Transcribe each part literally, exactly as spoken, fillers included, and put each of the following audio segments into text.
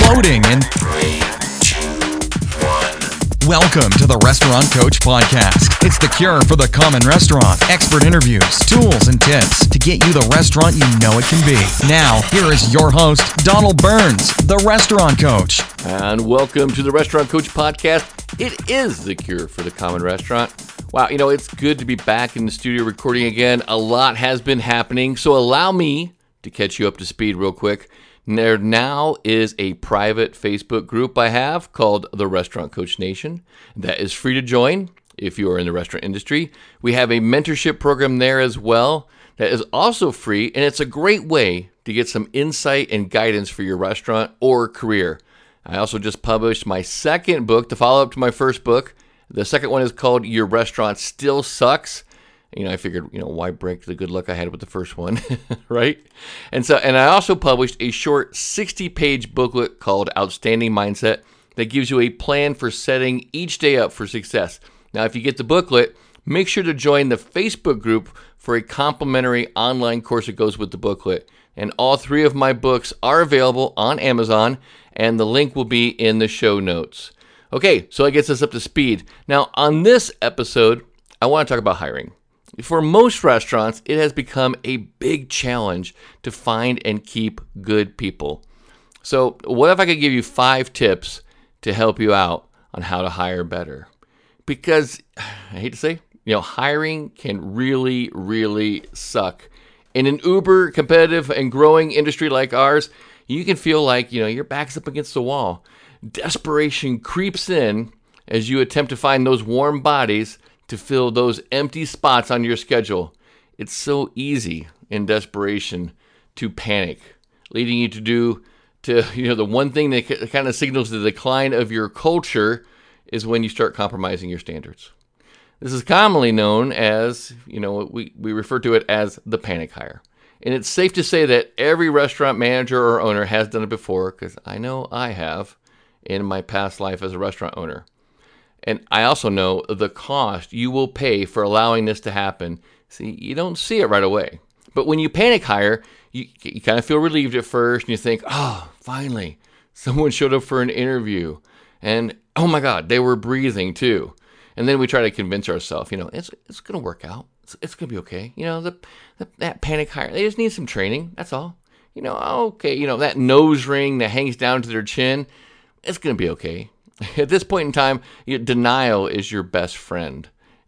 loading and three, two, one. Welcome to the Restaurant Coach Podcast. It's the cure for the common restaurant. Expert interviews, tools, and tips to get you the restaurant you know it can be. Now, here is your host, Donald Burns, the Restaurant Coach. And welcome to the Restaurant Coach Podcast. It is the cure for the common restaurant. Wow, you know, it's good to be back in the studio recording again. A lot has been happening, so allow me to catch you up to speed real quick. There now is a private Facebook group I have called the Restaurant Coach Nation that is free to join if you are in the restaurant industry. We have a mentorship program there as well that is also free, and it's a great way to get some insight and guidance for your restaurant or career. I also just published my second book, the follow-up to my first book. The second one is called Your Restaurant Still Sucks. You know, I figured, you know, why break the good luck I had with the first one, right? And so, and I also published a short sixty-page booklet called Outstanding Mindset that gives you a plan for setting each day up for success. Now, if you get the booklet, make sure to join the Facebook group for a complimentary online course that goes with the booklet. And all three of my books are available on Amazon, and the link will be in the show notes. Okay, so that gets us up to speed. Now, on this episode, I want to talk about hiring. For most restaurants, it has become a big challenge to find and keep good people. So what if I could give you five tips to help you out on how to hire better? Because, I hate to say, you know, hiring can really, really suck. In an uber competitive and growing industry like ours, you can feel like, you know, your back's up against the wall. Desperation creeps in as you attempt to find those warm bodies to fill those empty spots on your schedule. It's so easy in desperation to panic, leading you to do, to you know, the one thing that kind of signals the decline of your culture is when you start compromising your standards. This is commonly known as, you know, we, we refer to it as the panic hire. And it's safe to say that every restaurant manager or owner has done it before, because I know I have in my past life as a restaurant owner. And I also know the cost you will pay for allowing this to happen. See, you don't see it right away. But when you panic hire, you, you kind of feel relieved at first, and you think, oh, finally, someone showed up for an interview. And, oh my God, they were breathing too. And then we try to convince ourselves, you know, it's it's going to work out. It's, it's going to be okay. You know, the, the that panic hire, they just need some training. That's all. You know, okay, you know, that nose ring that hangs down to their chin, it's going to be okay. At this point in time, you know, denial is your best friend,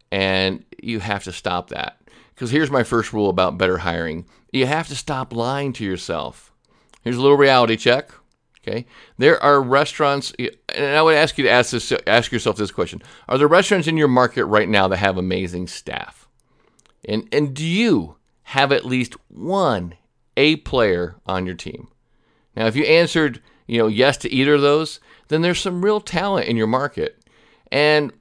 and you have to stop that. Because here's my first rule about better hiring. You have to stop lying to yourself. Here's a little reality check. Okay, there are restaurants, and I would ask you to ask this, ask yourself this question: are there restaurants in your market right now that have amazing staff? And and do you have at least one A player on your team? Now, if you answered, you know, yes to either of those, then there's some real talent in your market. And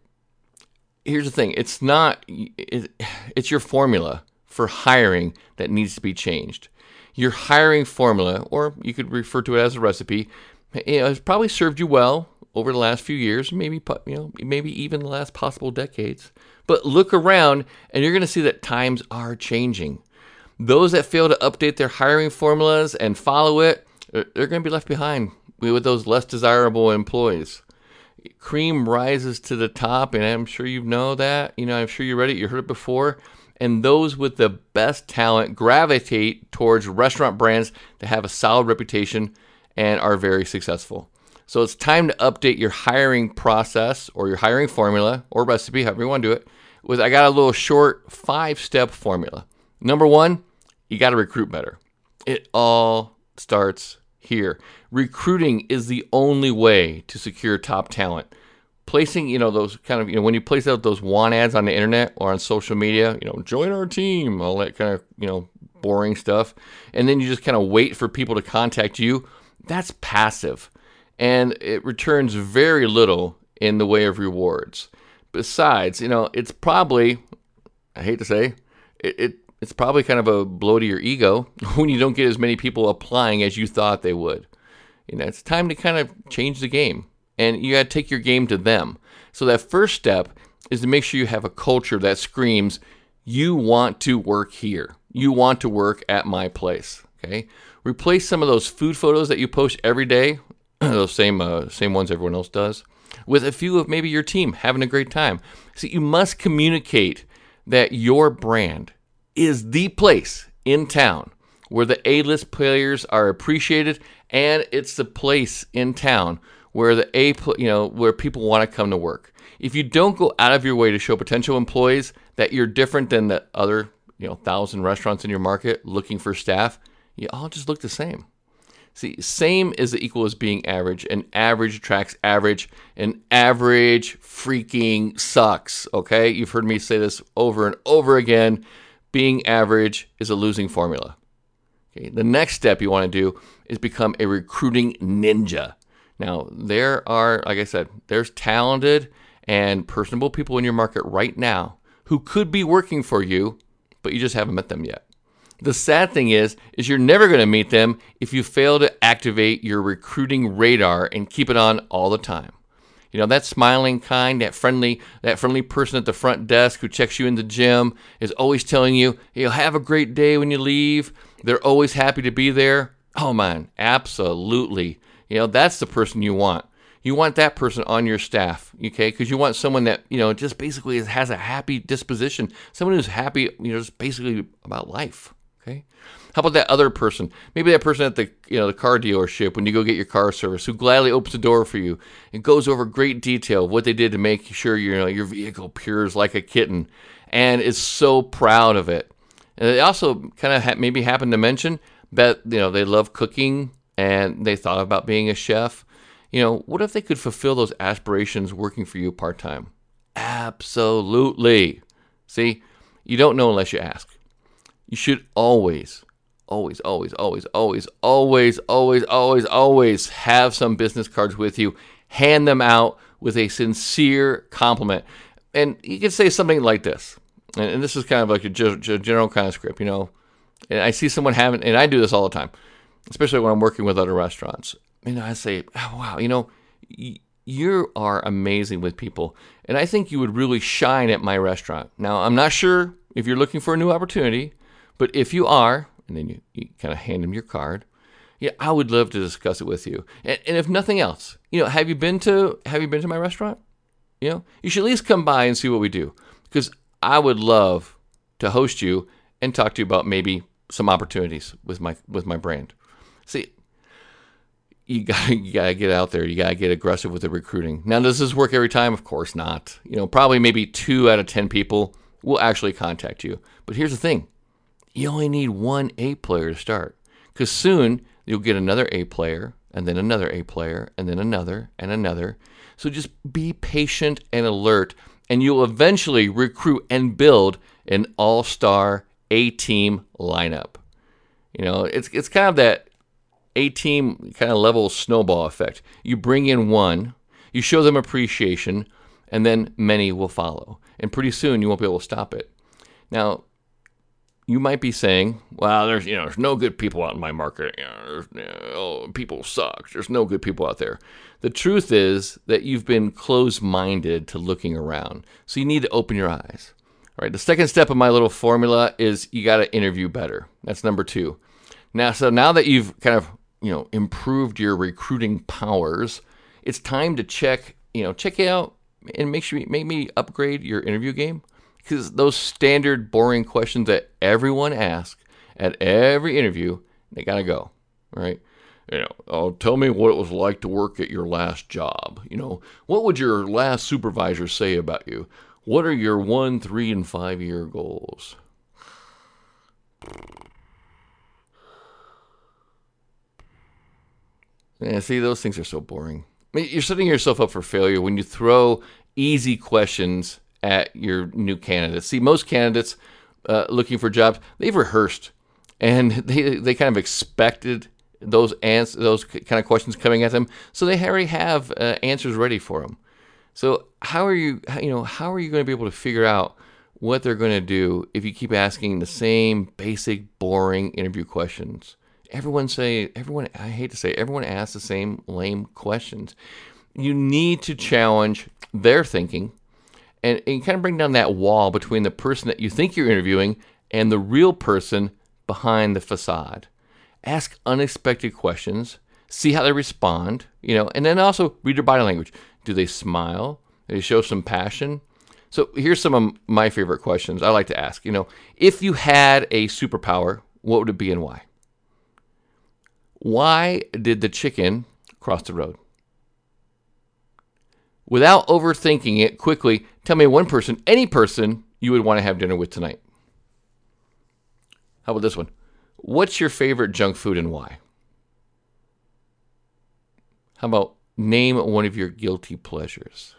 here's the thing, it's not, it, it's your formula for hiring that needs to be changed. Your hiring formula, or you could refer to it as a recipe, you know, has probably served you well over the last few years, maybe, you know, maybe even the last possible decades. But look around and you're going to see that times are changing. Those that fail to update their hiring formulas and follow it, they're going to be left behind with those less desirable employees. Cream rises to the top, and I'm sure you know that. You know, I'm sure you read it, you heard it before. And those with the best talent gravitate towards restaurant brands that have a solid reputation and are very successful. So it's time to update your hiring process or your hiring formula or recipe, however you want to do it. With I got a little short five-step formula. Number one, you got to recruit better. It all starts here. Recruiting is the only way to secure top talent. Placing, you know, those kind of, you know, when you place out those want ads on the internet or on social media, you know, join our team, all that kind of, you know, boring stuff. And then you just kind of wait for people to contact you. That's passive. And it returns very little in the way of rewards. Besides, you know, it's probably, I hate to say, it, it it's probably kind of a blow to your ego when you don't get as many people applying as you thought they would. You know, it's time to kind of change the game, and you got to take your game to them. So that first step is to make sure you have a culture that screams, you want to work here. You want to work at my place, okay? Replace some of those food photos that you post every day those same uh, same ones everyone else does, with a few of maybe your team having a great time. See, you must communicate that your brand is the place in town where the A-list players are appreciated, and it's the place in town where the A, you know, where people want to come to work. If you don't go out of your way to show potential employees that you're different than the other, you know, thousand restaurants in your market looking for staff, you all just look the same. See, same is the equal as being average, and average attracts average, and average freaking sucks, okay? You've heard me say this over and over again. Being average is a losing formula. Okay, the next step you want to do is become a recruiting ninja. Now, there are, like I said, there's talented and personable people in your market right now who could be working for you, but you just haven't met them yet. The sad thing is, is you're never going to meet them if you fail to activate your recruiting radar and keep it on all the time. You know, that smiling kind, that friendly, that friendly person at the front desk who checks you in the gym is always telling you, you'll have a great day when you leave. They're always happy to be there. Oh man, absolutely. You know, that's the person you want. You want that person on your staff, okay? Because you want someone that, you know, just basically has a happy disposition. Someone who's happy, you know, just basically about life, okay? How about that other person? Maybe that person at the, you know, the car dealership when you go get your car service, who gladly opens the door for you and goes over great detail of what they did to make sure, you know, your vehicle pures like a kitten, and is so proud of it. And they also kind of ha- maybe happen to mention that, you know, they love cooking and they thought about being a chef. You know, what if they could fulfill those aspirations working for you part-time? Absolutely. See, you don't know unless you ask. You should always, always, always, always, always, always, always, always, always have some business cards with you. Hand them out with a sincere compliment. And you can say something like this. And this is kind of like a general kind of script, you know. And I see someone having, and I do this all the time, especially when I'm working with other restaurants. You know, I say, oh, wow, you know, y- you are amazing with people, and I think you would really shine at my restaurant. Now, I'm not sure if you're looking for a new opportunity, but if you are, and then you, you kind of hand them your card, yeah, I would love to discuss it with you. And, and if nothing else, you know, have you been to have you been to my restaurant? You know, you should at least come by and see what we do, because I would love to host you and talk to you about maybe some opportunities with my with my brand. See, you gotta you gotta get out there. You gotta get aggressive with the recruiting. Now, does this work every time? Of course not. You know, probably maybe two out of ten people will actually contact you. But here's the thing: you only need one A player to start, because soon you'll get another A player, and then another A player, and then another and another. So just be patient and alert, and you'll eventually recruit and build an all-star A-team lineup. You know, it's it's kind of that A-team kind of level snowball effect. You bring in one, you show them appreciation, and then many will follow. And pretty soon you won't be able to stop it. Now, you might be saying, well, there's you know there's no good people out in my market. You know, there's, you know, oh, people suck. There's no good people out there. The truth is that you've been closed-minded to looking around. So you need to open your eyes. All right. The second step of my little formula is you got to interview better. That's number two. Now, so now that you've kind of you know improved your recruiting powers, it's time to check you know check it out and make sure make me upgrade your interview game. Because those standard boring questions that everyone asks at every interview, they gotta go, right? You know, oh, tell me what it was like to work at your last job. You know, what would your last supervisor say about you? What are your one, three, and five year goals? Yeah, see, those things are so boring. I mean, you're setting yourself up for failure when you throw easy questions at your new candidates. See, most candidates uh, looking for jobs, they've rehearsed, and they they kind of expected those ans- those kind of questions coming at them, so they already have uh, answers ready for them. So how are you, you know, how are you going to be able to figure out what they're going to do if you keep asking the same basic, boring interview questions? Everyone say, everyone, I hate to say, it, everyone asks the same lame questions. You need to challenge their thinking. And, and kind of bring down that wall between the person that you think you're interviewing and the real person behind the facade. Ask unexpected questions. see how they respond, you know, and then also read their body language. Do they smile? Do they show some passion? So here's some of my favorite questions I like to ask. You know, if you had a superpower, what would it be and why? Why did the chicken cross the road? Without overthinking it, quickly tell me one person, any person you would want to have dinner with tonight. How about this one? What's your favorite junk food and why? How about name one of your guilty pleasures?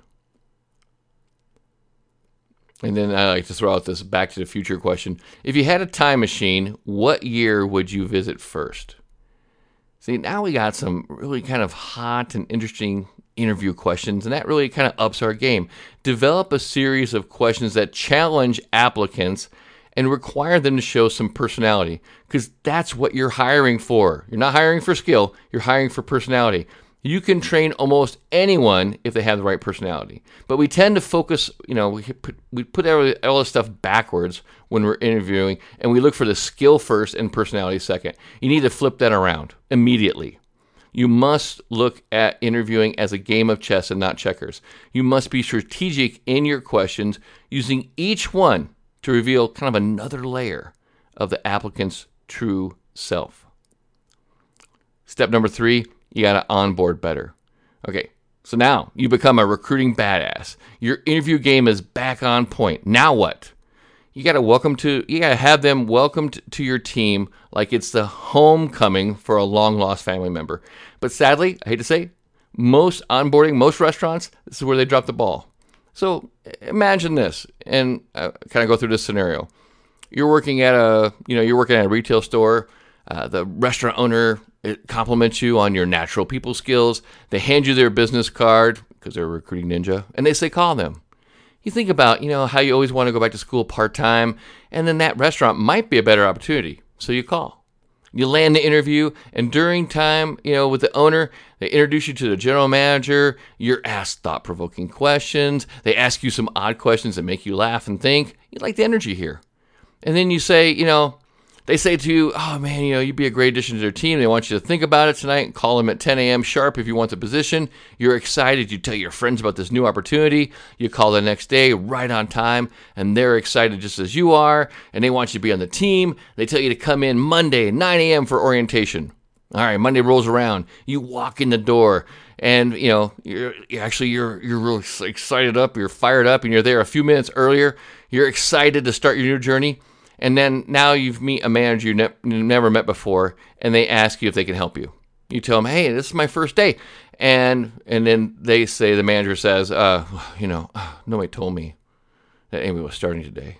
And then I like to throw out this Back to the Future question. If you had a time machine, what year would you visit first? See, now we got some really kind of hot and interesting interview questions, and that really kind of ups our game. Develop a series of questions that challenge applicants and require them to show some personality, because that's what you're hiring for. You're not hiring for skill, you're hiring for personality. You can train almost anyone if they have the right personality. But we tend to focus, you know, we put, we put all this stuff backwards when we're interviewing, and we look for the skill first and personality second. You need to flip that around immediately. You must look at interviewing as a game of chess and not checkers. You must be strategic in your questions, using each one to reveal kind of another layer of the applicant's true self. Step number three, you got to onboard better. Okay, so now you become a recruiting badass. Your interview game is back on point. Now what? You got to welcome to, you got to have them welcomed to your team like it's the homecoming for a long lost family member. But sadly, I hate to say, most onboarding, most restaurants, this is where they drop the ball. So imagine this, and uh, kind of go through this scenario. You're working at a, you know, you're working at a retail store. Uh, the restaurant owner it compliments you on your natural people skills. They hand you their business card because they're a recruiting ninja, and they say call them. You think about, you know, how you always want to go back to school part-time, and then that restaurant might be a better opportunity, so you call. You land the interview, and during time, you know, with the owner, they introduce you to the general manager. You're asked thought-provoking questions. They ask you some odd questions that make you laugh and think. You like the energy here. And then you say, you know, they say to you, oh man, you know, you'd be a great addition to their team. They want you to think about it tonight and call them at ten a.m. sharp if you want the position. You're excited. You tell your friends about this new opportunity. You call the next day right on time, and they're excited just as you are, and they want you to be on the team. They tell you to come in Monday, nine a.m. for orientation. All right, Monday rolls around. You walk in the door, and you know, you're actually you're you're really excited up. You're fired up, and you're there a few minutes earlier. You're excited to start your new journey. And then now you've meet a manager you ne- never met before, and they ask you if they can help you. You tell them, hey, this is my first day. And and then they say, the manager says, uh, you know, uh, nobody told me that Amy was starting today.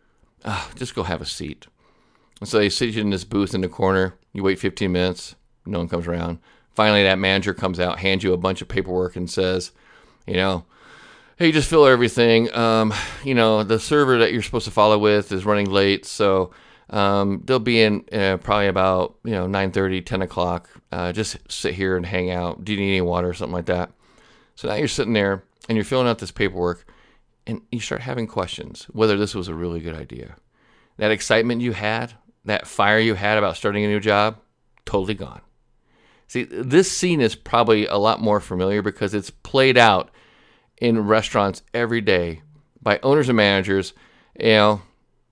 Uh, just go have a seat. And so they sit you in this booth in the corner. You wait fifteen minutes. No one comes around. Finally, that manager comes out, hands you a bunch of paperwork and says, you know, hey, just fill everything. Um, you know, the server that you're supposed to follow with is running late, so um, they'll be in uh, probably about, you know, nine thirty, ten o'clock. Uh, just sit here and hang out. Do you need any water or something like that? So now you're sitting there, and you're filling out this paperwork, and you start having questions, whether this was a really good idea. That excitement you had, that fire you had about starting a new job, totally gone. See, this scene is probably a lot more familiar because it's played out in restaurants every day by owners and managers. You know,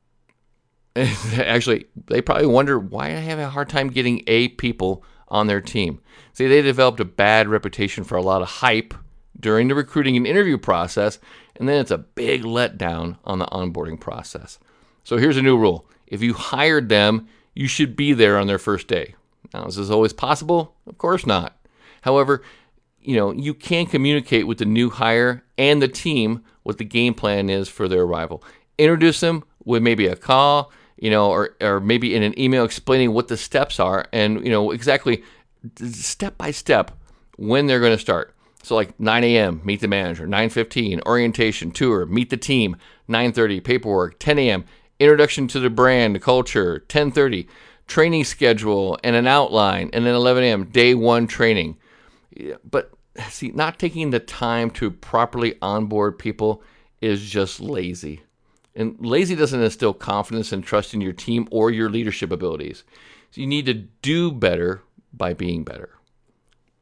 actually, they probably wonder why I have a hard time getting A people on their team. See, they developed a bad reputation for a lot of hype during the recruiting and interview process, and then it's a big letdown on the onboarding process. So here's a new rule. If you hired them, you should be there on their first day. Now, is this always possible? Of course not. However, you know, you can communicate with the new hire and the team what the game plan is for their arrival. Introduce them with maybe a call, you know, or, or maybe in an email explaining what the steps are and, you know, exactly step by step when they're going to start. So like nine a.m., meet the manager, nine fifteen, orientation, tour, meet the team, nine thirty, paperwork, ten a.m., introduction to the brand, the culture, ten thirty, training schedule and an outline, and then eleven a.m., day one training. But see, not taking the time to properly onboard people is just lazy. And lazy doesn't instill confidence and trust in your team or your leadership abilities. So you need to do better by being better.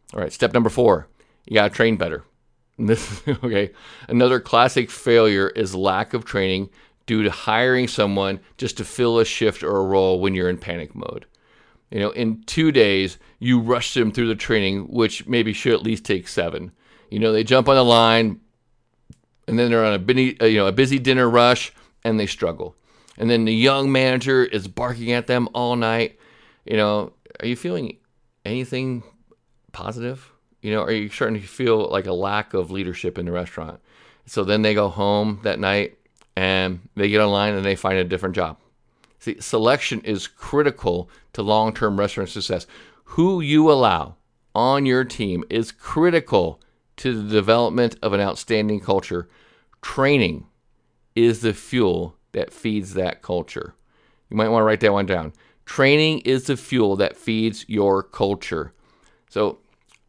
All right, step number four, you got to train better. This, okay, another classic failure is lack of training due to hiring someone just to fill a shift or a role when you're in panic mode. You know, in two days, you rush them through the training, which maybe should at least take seven. You know, they jump on the line, and then they're on a busy, you know, a busy dinner rush, and they struggle. And then the young manager is barking at them all night. You know, are you feeling anything positive? You know, are you starting to feel like a lack of leadership in the restaurant? So then they go home that night, and they get online, and they find a different job. See, selection is critical to long-term restaurant success. Who you allow on your team is critical to the development of an outstanding culture. Training is the fuel that feeds that culture. You might want to write that one down. Training is the fuel that feeds your culture. So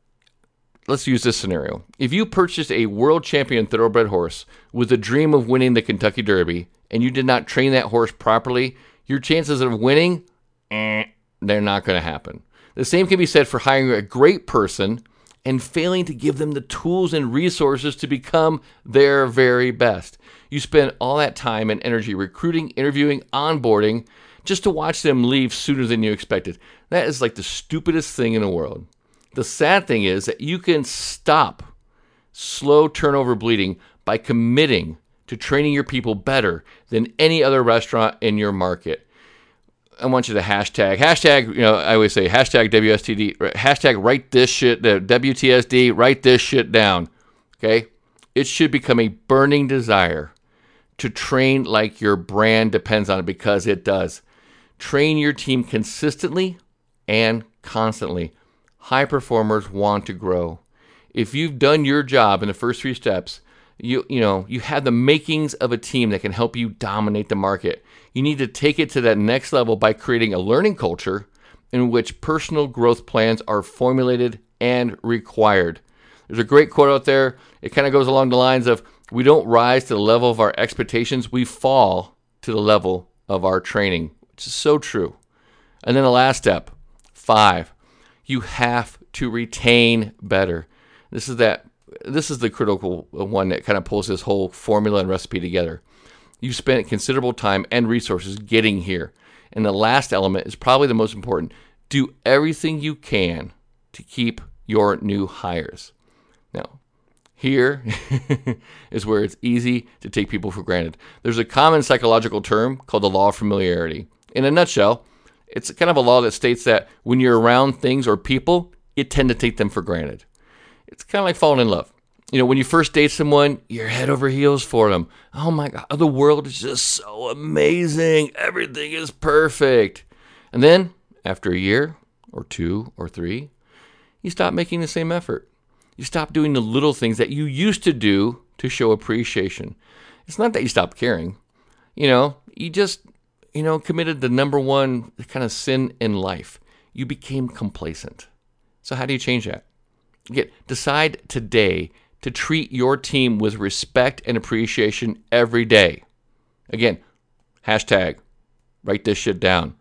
let's use this scenario. If you purchased a world champion thoroughbred horse with a dream of winning the Kentucky Derby and you did not train that horse properly, your chances of winning, eh, they're not going to happen. The same can be said for hiring a great person and failing to give them the tools and resources to become their very best. You spend all that time and energy recruiting, interviewing, onboarding, just to watch them leave sooner than you expected. That is like the stupidest thing in the world. The sad thing is that you can stop slow turnover bleeding by committing to training your people better than any other restaurant in your market. I want you to hashtag, hashtag, you know, I always say hashtag W S T D, hashtag write this shit, W T S D, write this shit down, okay? It should become a burning desire to train like your brand depends on it, because it does. Train your team consistently and constantly. High performers want to grow. If you've done your job in the first three steps, you you know, you have the makings of a team that can help you dominate the market. You need to take it to that next level by creating a learning culture in which personal growth plans are formulated and required. There's a great quote out there. It kind of goes along the lines of, we don't rise to the level of our expectations, we fall to the level of our training, which is so true. And then the last step, five, you have to retain better. This is that. This is the critical one that kind of pulls this whole formula and recipe together. You've spent considerable time and resources getting here. And the last element is probably the most important. Do everything you can to keep your new hires. Now, here is where it's easy to take people for granted. There's a common psychological term called the law of familiarity. In a nutshell, it's kind of a law that states that when you're around things or people, you tend to take them for granted. It's kind of like falling in love. You know, when you first date someone, you're head over heels for them. Oh my God, the world is just so amazing. Everything is perfect. And then after a year or two or three, you stop making the same effort. You stop doing the little things that you used to do to show appreciation. It's not that you stopped caring. You know, you just, you know, committed the number one kind of sin in life. You became complacent. So how do you change that? Again, decide today to treat your team with respect and appreciation every day. Again, hashtag, write this shit down.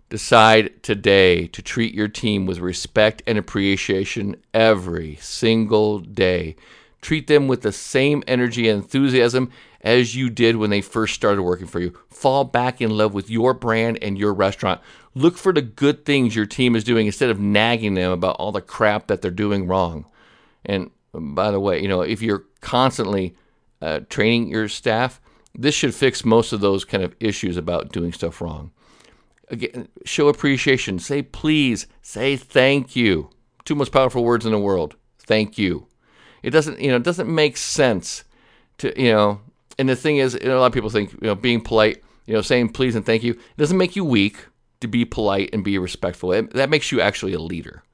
Decide today to treat your team with respect and appreciation every single day. Treat them with the same energy and enthusiasm as you did when they first started working for you. Fall back in love with your brand and your restaurant. Look for the good things your team is doing instead of nagging them about all the crap that they're doing wrong. And by the way, you know, if you're constantly uh, training your staff, this should fix most of those kind of issues about doing stuff wrong. Again, show appreciation. Say please. Say thank you. Two most powerful words in the world. Thank you. It doesn't, you know, it doesn't make sense to, you know, and the thing is, you know, a lot of people think, you know, being polite, you know, saying please and thank you, it doesn't make you weak to be polite and be respectful. It, that makes you actually a leader.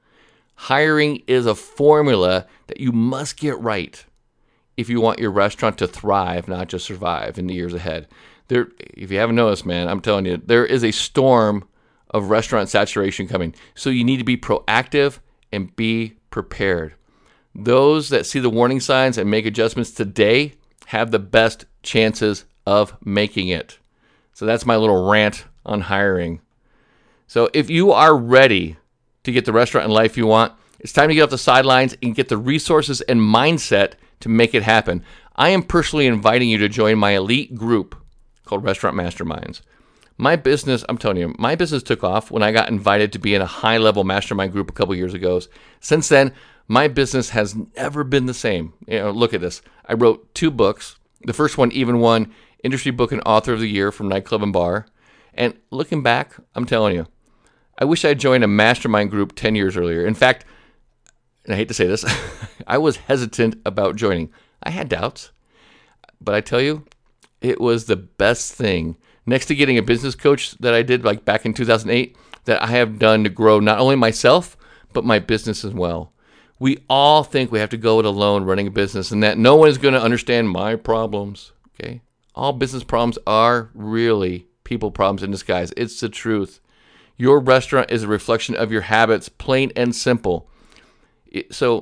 Hiring is a formula that you must get right if you want your restaurant to thrive, not just survive in the years ahead. There, if you haven't noticed, man, I'm telling you, there is a storm of restaurant saturation coming. So you need to be proactive and be prepared. Those that see the warning signs and make adjustments today have the best chances of making it. So that's my little rant on hiring. So if you are ready to get the restaurant and life you want, It's time to get off the sidelines and get the resources and mindset to make it happen. I am personally inviting you to join my elite group called Restaurant Masterminds. My business, I'm telling you, my business took off when I got invited to be in a high-level mastermind group a couple years ago. Since then, my business has never been the same. You know, look at this. I wrote two books. The first one even won Industry Book and Author of the Year from Nightclub and Bar. And looking back, I'm telling you, I wish I joined a mastermind group ten years earlier. In fact, and I hate to say this, I was hesitant about joining. I had doubts. But I tell you, it was the best thing, next to getting a business coach that I did like back in two thousand eight, that I have done to grow not only myself, but my business as well. We all think we have to go it alone running a business and that no one is going to understand my problems. Okay? All business problems are really people problems in disguise. It's the truth. Your restaurant is a reflection of your habits, plain and simple. It, so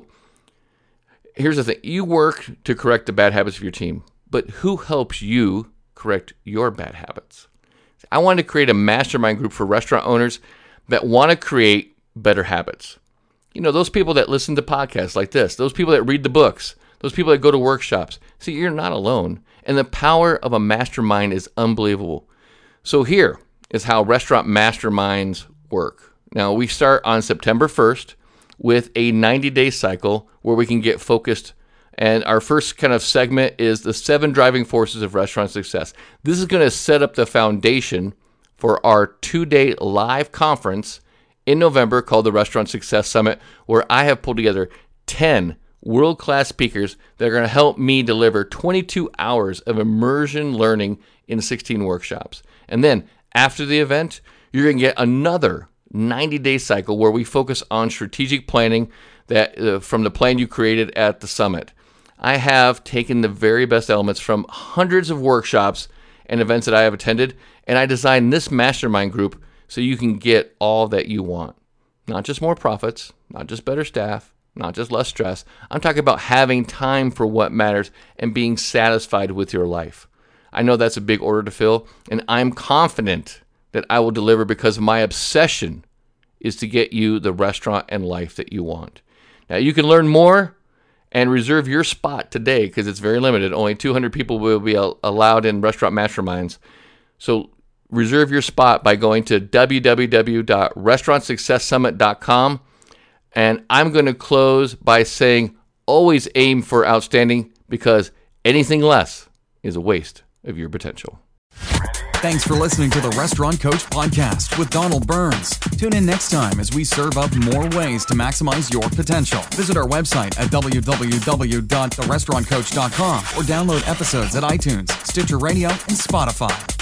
here's the thing. You work to correct the bad habits of your team, but who helps you correct your bad habits? I wanted to create a mastermind group for restaurant owners that want to create better habits. You know, those people that listen to podcasts like this, those people that read the books, those people that go to workshops. See, you're not alone. And the power of a mastermind is unbelievable. So here is how restaurant masterminds work. Now, we start on September first with a ninety-day cycle where we can get focused. And our first kind of segment is the seven driving forces of restaurant success. This is going to set up the foundation for our two-day live conference in November called the Restaurant Success Summit, where I have pulled together ten world-class speakers that are going to help me deliver twenty-two hours of immersion learning in sixteen workshops. And then after the event, you're going to get another ninety-day cycle where we focus on strategic planning that uh, from the plan you created at the summit. I have taken the very best elements from hundreds of workshops and events that I have attended, and I designed this mastermind group so you can get all that you want. Not just more profits, not just better staff, not just less stress. I'm talking about having time for what matters and being satisfied with your life. I know that's a big order to fill, and I'm confident that I will deliver because my obsession is to get you the restaurant and life that you want. Now, you can learn more and reserve your spot today because it's very limited. Only two hundred people will be allowed in Restaurant Masterminds. So reserve your spot by going to w w w dot restaurant success summit dot com. And I'm going to close by saying always aim for outstanding because anything less is a waste of your potential. Thanks for listening to the Restaurant Coach Podcast with Donald Burns. Tune in next time as we serve up more ways to maximize your potential. Visit our website at w w w dot the restaurant coach dot com or download episodes at iTunes, Stitcher Radio, and Spotify.